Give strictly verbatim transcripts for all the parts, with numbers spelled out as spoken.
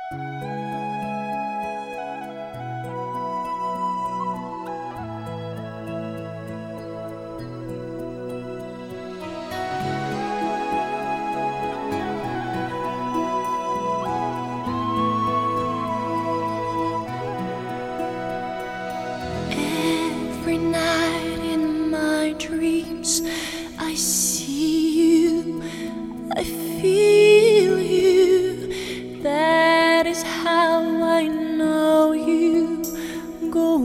Every night in my dreams I see you, I feel you. That is how I know you. Go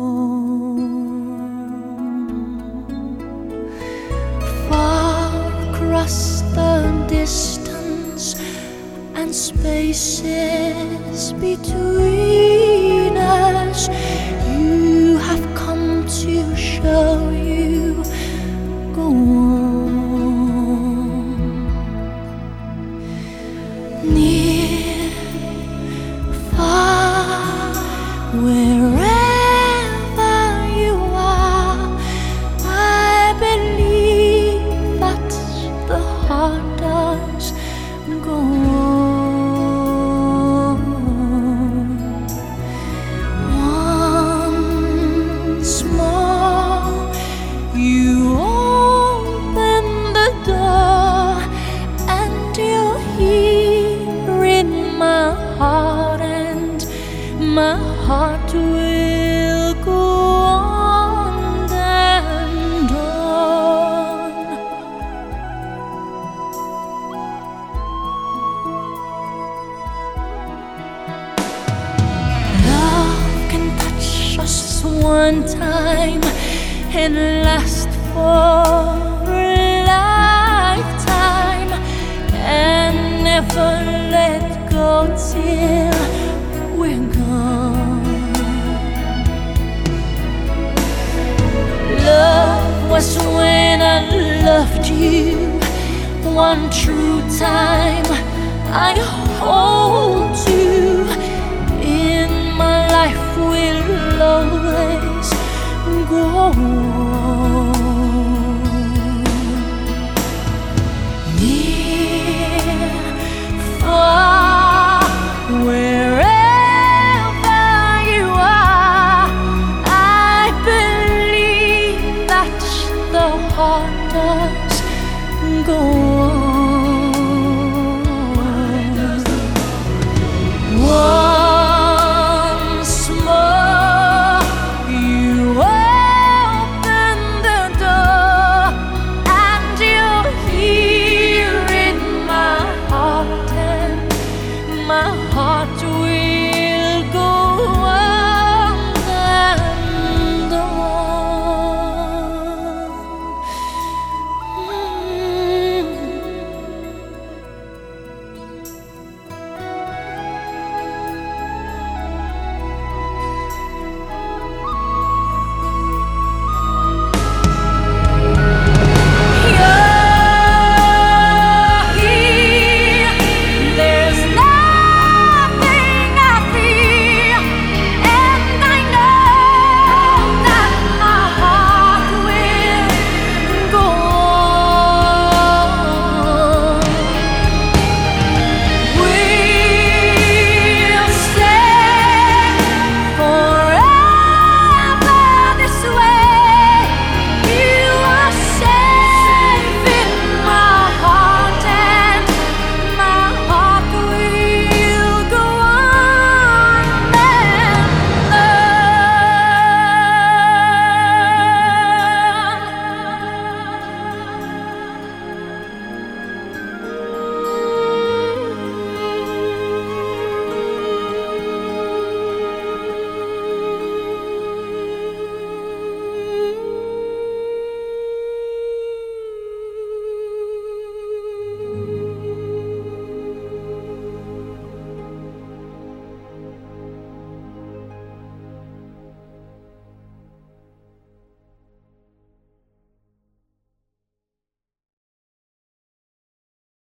on. Far across the distance and spaces between us, you have come to show you. Go on. Near, far, wherever you are, I believe that the heart does. Go on. Once more, you open the door, and you're here in my heart, and my heart will go on and on. Love can touch us one time and last for a lifetime, and never let go till we're gone. Love was when I loved you one true time. I hold you in my life, will always go on. Near, far, wherever you are, I believe that the heart does go on. Once more, you open the door, and you're here in my heart, and my heart will